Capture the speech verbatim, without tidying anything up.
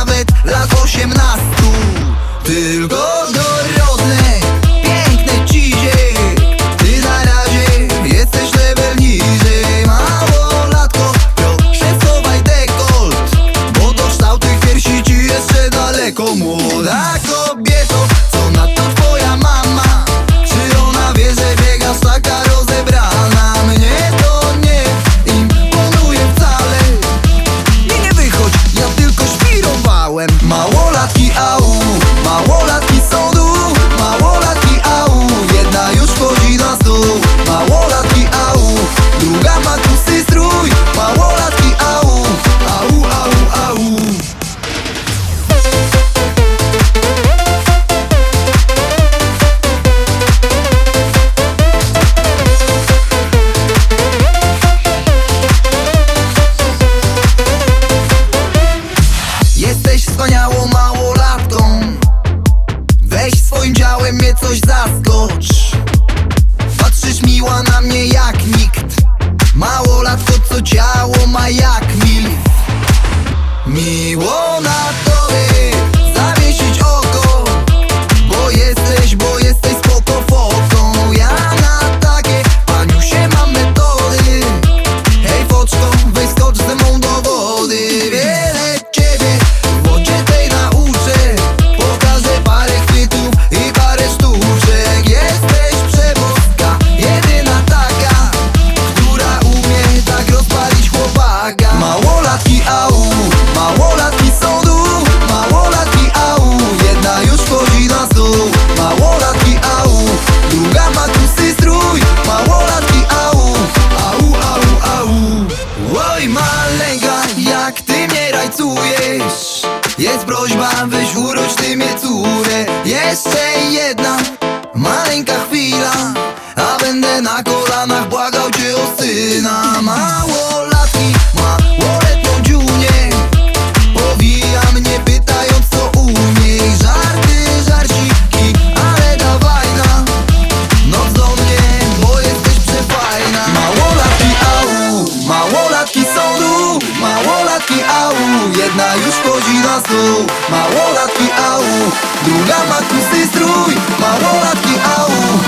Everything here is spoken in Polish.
nawet lat osiemnastu. Tylko dorodne, piękne cizie, ty na razie jesteś level niżej. Małolatko, proszę schowaj dekolt, bo do kształtych piersi ci jeszcze daleko. Młoda kobieto, co na to twoja mama? Czy ona wie, że biegasz taka rozebrana? Mnie to nie imponuje wcale. I nie wychodź, ja tylko świrowałem. Małolatki au, małolatki są tu, małolatki au. Jedna już wchodzi na stół. Małolatki au, druga ma tłusty strój. Małolatki au, au, au, au. Jesteś wspaniałą małolatką, weź swoim działem mnie coś zaskocz. Patrzysz miła na mnie jak nikt, małolatko co ciało ma jak milf. Miło na tobie zawiesić oko, bo jesteś, bo jesteś spoko foką. Ja na takie paniusie mam metody. Hej foczko, wyskocz ze mną do wody. Wiele ciebie w wodzie tej nauczę, pokażę parę chwytów i parę sztuczek. Jesteś przeboska, jedyna taka, która umie tak rozpalić chłopaka. Małolatki au, małolatki są tu, małolatki au. Jedna już wchodzi na stół. Małolatki au, druga ma tłusty strój. Małolatki au, au, au, au. Oj maleńka, jak ty mnie rajcujesz, jest prośba, weź urodź ty mnie córę. Jeszcze jedna maleńka chwila, a będę na kolanach błagał cię o syna. Małolatki, małoletnią dziunię, powija mnie pytając co u niej. Żarty, żarciki, ale dawaj na noc do mnie, bo jesteś przefajna. Małolatki au, małolatki są tu, małolatki au. Jedna już wchodzi na stół. Małolatki au, druga ma tłusty strój. Małolatki au,